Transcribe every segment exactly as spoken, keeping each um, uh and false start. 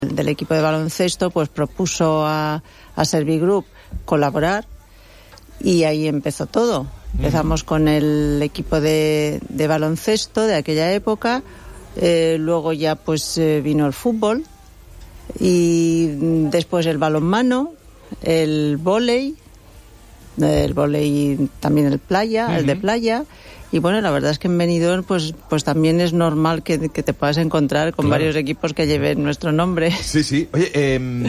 del equipo de baloncesto pues propuso a, a Servigroup colaborar y ahí empezó todo. Empezamos con el equipo de, de baloncesto de aquella época, eh, luego ya pues eh, vino el fútbol y después el balonmano, el vóley, el vóley también el playa, uh-huh. el de playa. Y bueno, la verdad es que en Benidorm pues pues también es normal que, que te puedas encontrar con claro. varios equipos que lleven nuestro nombre. Sí, sí. Oye, eh,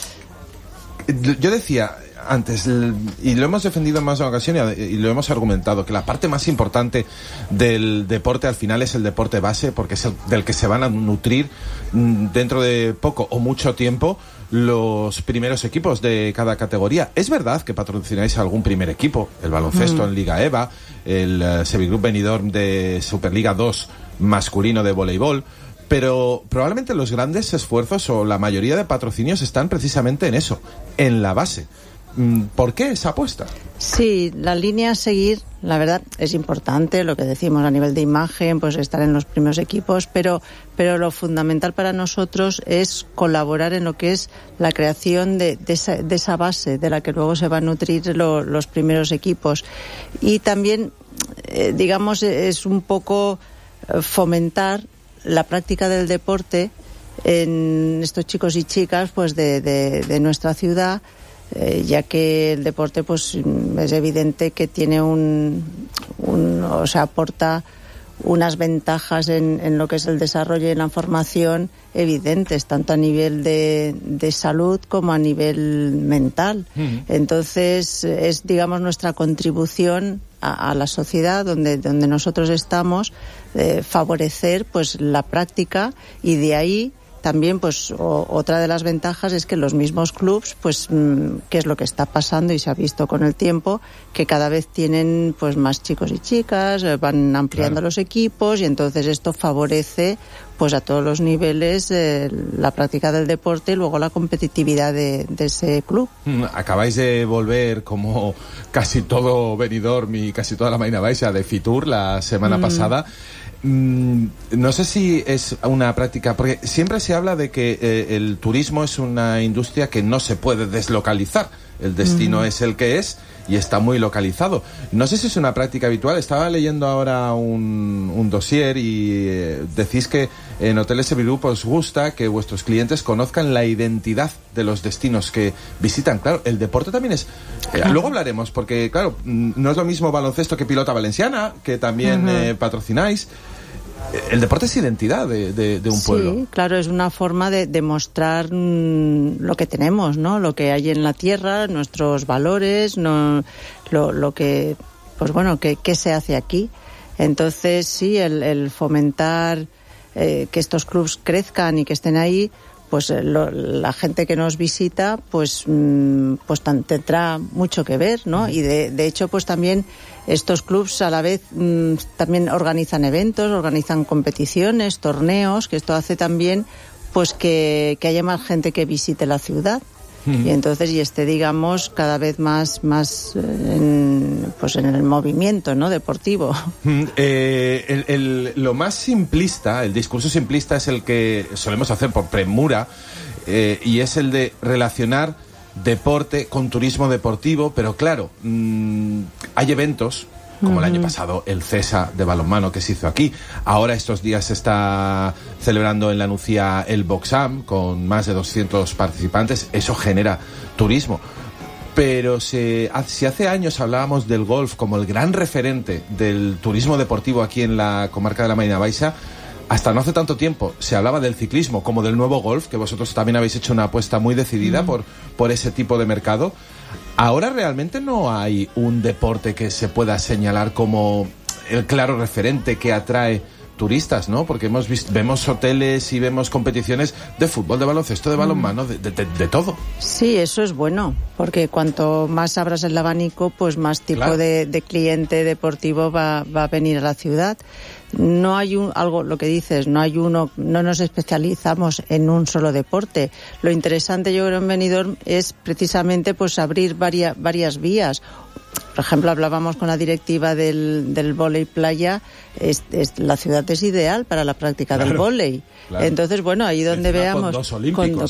yo decía antes, y lo hemos defendido en más de una ocasión y, y lo hemos argumentado, que la parte más importante del deporte al final es el deporte base, porque es el del que se van a nutrir dentro de poco o mucho tiempo los primeros equipos de cada categoría. Es verdad que patrocináis algún primer equipo, el baloncesto mm. en Liga EVA, el uh, Servigroup Benidorm de Superliga dos masculino de voleibol, pero probablemente los grandes esfuerzos o la mayoría de patrocinios están precisamente en eso, en la base. ¿Por qué esa apuesta? Sí, la línea a seguir, la verdad, es importante, lo que decimos a nivel de imagen, pues estar en los primeros equipos, pero, pero lo fundamental para nosotros es colaborar en lo que es la creación de, de, esa, de esa base de la que luego se van a nutrir lo, los primeros equipos. Y también, eh, digamos, es un poco fomentar la práctica del deporte en estos chicos y chicas pues de, de, de nuestra ciudad, Eh, ya que el deporte pues es evidente que tiene un, un o sea, aporta unas ventajas en, en lo que es el desarrollo y en la formación evidentes, tanto a nivel de, de salud como a nivel mental. Mm. Entonces es, digamos, nuestra contribución a, a la sociedad donde, donde nosotros estamos, eh, favorecer pues la práctica, y de ahí también, pues, o, otra de las ventajas es que los mismos clubs, pues, mmm, que es lo que está pasando y se ha visto con el tiempo, que cada vez tienen, pues, más chicos y chicas, van ampliando claro. los equipos, y entonces esto favorece, pues, a todos los niveles eh, la práctica del deporte y luego la competitividad de, de ese club. Acabáis de volver, como casi todo Benidorm y casi toda la Marina Baixa, de Fitur la semana mm. pasada. Mm, no sé si es una práctica, porque siempre se habla de que eh, el turismo es una industria que no se puede deslocalizar. El destino mm. es el que es y está muy localizado. No sé si es una práctica habitual. Estaba leyendo ahora un, un dossier y eh, decís que en Hoteles Servigroup os gusta que vuestros clientes conozcan la identidad de los destinos que visitan. Claro, el deporte también es... Eh, luego hablaremos, porque claro, no es lo mismo baloncesto que Pilota Valenciana, que también uh-huh. eh, patrocináis. El deporte es identidad de, de, de un pueblo. Sí, claro, es una forma de, de mostrar mmm, lo que tenemos, ¿no? Lo que hay en la tierra, nuestros valores, no, lo, lo que, pues bueno, que, que se hace aquí. Entonces, sí, el, el fomentar eh, que estos clubs crezcan y que estén ahí, pues lo, la gente que nos visita, pues, mmm, pues tan, tendrá mucho que ver, ¿no? Y de, de hecho, pues también estos clubs a la vez mmm, también organizan eventos, organizan competiciones, torneos, que esto hace también pues que, que haya más gente que visite la ciudad. Mm. Y entonces y esté, digamos, cada vez más más en, pues en el movimiento, ¿no?, deportivo. Mm, eh, el, el, lo más simplista, el discurso simplista es el que solemos hacer por premura, eh, y es el de relacionar deporte con turismo deportivo, pero claro, mmm, hay eventos como uh-huh. el año pasado el CESA de balonmano que se hizo aquí. Ahora estos días se está celebrando en la Nucía el Boxam con más de doscientos participantes. Eso genera turismo. Pero se, si hace años hablábamos del golf como el gran referente del turismo deportivo aquí en la comarca de la Marina Baixa, hasta no hace tanto tiempo se hablaba del ciclismo como del nuevo golf, que vosotros también habéis hecho una apuesta muy decidida mm. por, por ese tipo de mercado. Ahora realmente no hay un deporte que se pueda señalar como el claro referente que atrae turistas, ¿no? Porque hemos visto, vemos hoteles y vemos competiciones de fútbol, de baloncesto, de balonmano, de, de, de, de todo. Sí, eso es bueno, porque cuanto más abras el abanico, pues más tipo claro. de, de cliente deportivo va, va a venir a la ciudad. No hay un, algo, lo que dices, no hay uno, no nos especializamos en un solo deporte. Lo interesante, yo creo, en Benidorm es precisamente pues abrir varias, varias vías. Por ejemplo, hablábamos con la directiva del, del vóley playa, es, es, la ciudad es ideal para la práctica claro, del vóley. Claro. Entonces, bueno, ahí donde Encima veamos... Con dos olímpicos. Con,